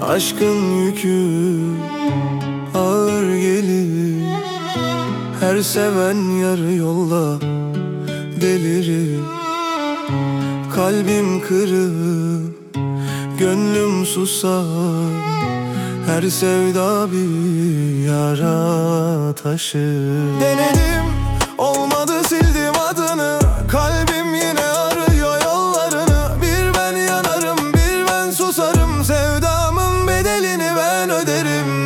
Aşkın yükü ağır gelir, her seven yarı yolda delirir. Kalbim kırık, gönlüm susar, her sevda bir yara taşır. Denedim, olmadı, sildim adını. Kalbim yine arıyor yollarını. Bir ben yanarım, bir ben susarım. Sevdamın bedelini ben öderim.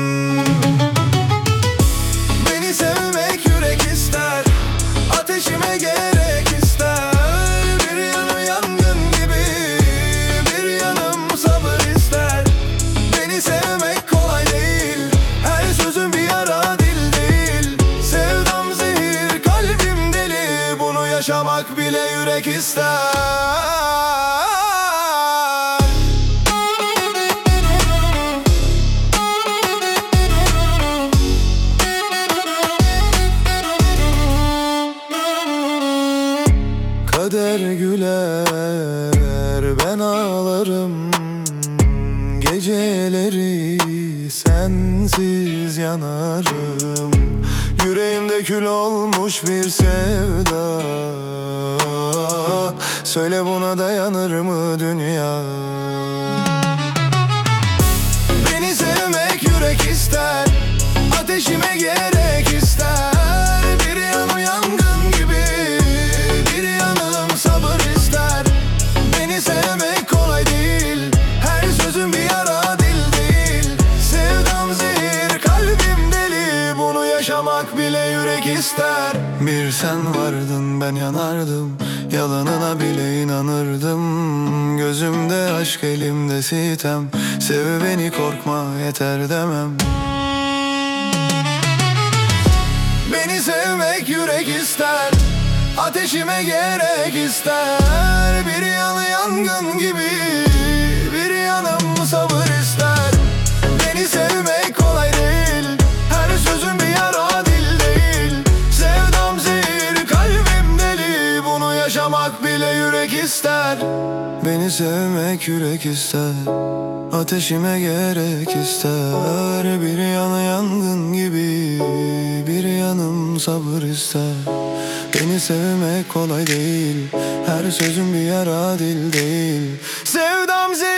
Beni sevmek yürek ister, ateşime gerek ister. Bir yanım yangın gibi, bir yanım sabır ister. Beni sevmek kolay değil, her sözüm bir yara, dil değil. Sevdam zehir, kalbim deli, bunu yaşamak bile yürek ister. Kader güler, ben ağlarım. Geceleri sensiz yanarım. Yüreğimde kül olmuş bir sevda. Söyle, buna dayanır mı dünya? Beni sevmek yürek ister, ateşime gerek ister. Bir yanım yangın gibi, bir yanım sabır ister. Beni sevmek kolay değil, her sözüm bir yara, dil değil. Sevdam zehir, kalbim deli, bunu yaşamak bile yürek ister. Bir sen vardın, ben yanardım, yalanına bile inanırdım. Gözümde aşk, elimde sitem. Sev beni, korkma, yeter demem. Beni sevmek yürek ister, ateşime gerek ister. Bir yanı yangın gibi, bir yanım sabır ister. Beni sevmek kolay değil, her sözüm bir yara, dil değil. Sevdam zehir, kalbim deli, bunu yaşamak bile yürek ister. Beni sevmek yürek ister, ateşime gerek ister. Bir yanı yangın gibi, bir yanım sabır ister. Beni sevmek kolay değil, her sözüm bir yara, dil değil. Sevdam zehir.